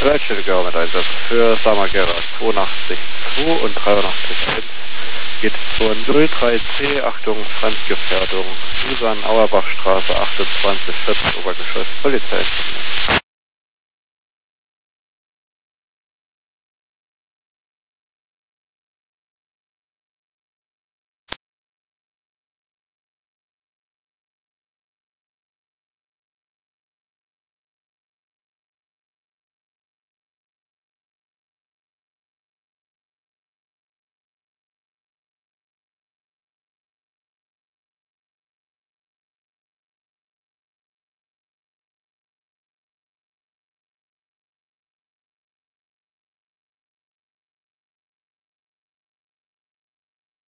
Leitstelle mit Einsatz für Samagera 82.2 und 83.1 geht zur 03C, Achtung, Fremdgefährdung, Susan Auerbachstraße 28, 4. Obergeschoss, Polizei.